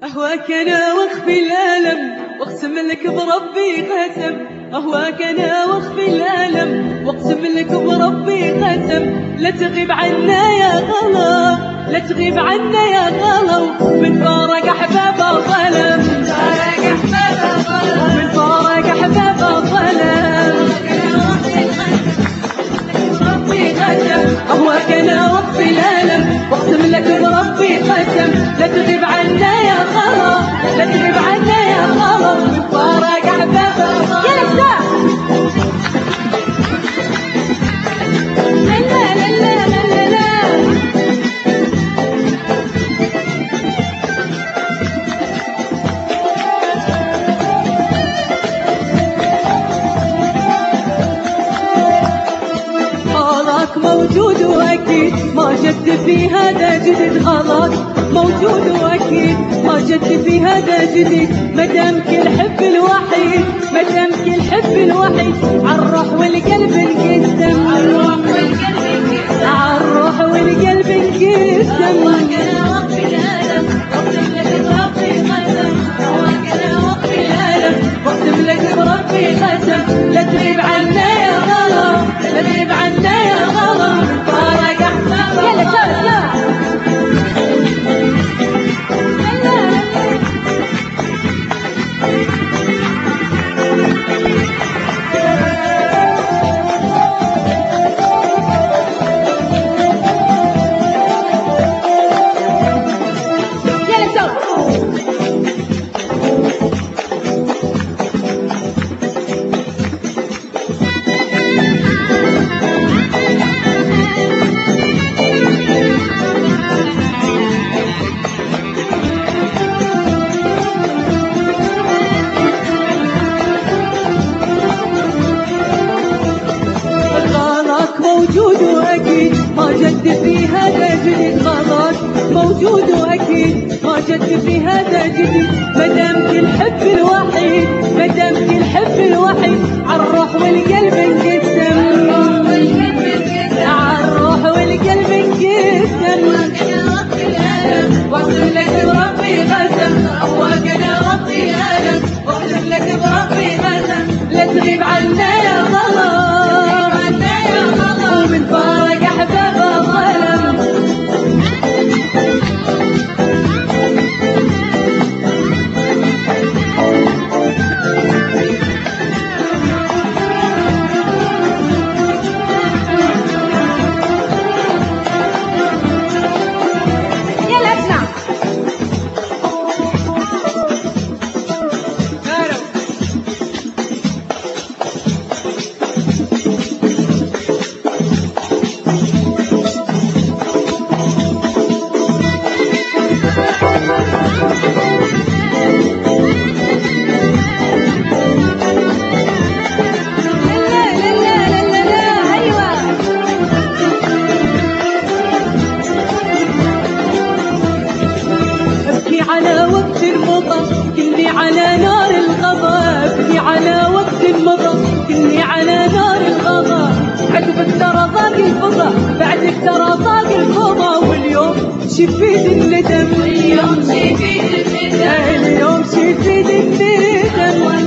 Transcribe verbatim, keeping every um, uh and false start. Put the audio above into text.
أهواك أنا واخفي الألم واقسم لك بربي قسم. أهواك أنا واخفي الألم واقسم لك بربي قسم. لا تغيب عنا يا غلا، لا تغيب عنا يا غلا، من فارق أحباب الظلم، من فارق أحباب الظلم، من فارق أحباب الظلم. أهواك أنا واخفي الألم واقسم لك بربي قسم. لا تغيب عنا يا غلا، لا تغيب عنا يا غلا، من فارق أحباب الظلم. يا لسه لا لا لا لا لا لا. غلاك موجود واكيد ما جد في هذا جديد. غلاك موجود واكيد ما جد في هذا جديد. مدامك الحب الوحيد، مدامك الحب الوحيد، عالروح والقلب انقسم، عالروح والقلب انقسم، عالروح والقلب انقسم. أهواك أنا واخفي الألم واقسم لك بربي قسم. أهواك أنا واخفي الألم واقسم لك بربي قسم. لا تغيب عنا يا غلا، لا تغيب عنا يا غلا، من فارق أحباب. يلا شاف لا موجود واكيد ما جد في هذا جديد. غلاك موجود واكيد ما جد في هذا جديد. مدامك الحب الوحيد، مدامك الحب الوحيد، عالروح والقلب انقسم، عالروح والقلب انقسم، عالروح والقلب انقسم. واقسم لك بربي قسم. أهواك أنا واخفي الألم واقسم لك بربي قسم. لا تغيب عنا يا غلا، من فارق أحباب الظلم. يلا اسمع على وقت المضى كني على نار الغضا. ابكي على وقت المضى كني على نار الغضا. عقبك ترى ضاق الفضا، بعدك ترى ضاق الفضا. واليوم شفيت الندم، اليوم شفيت الندم، اليوم شفيت الندم.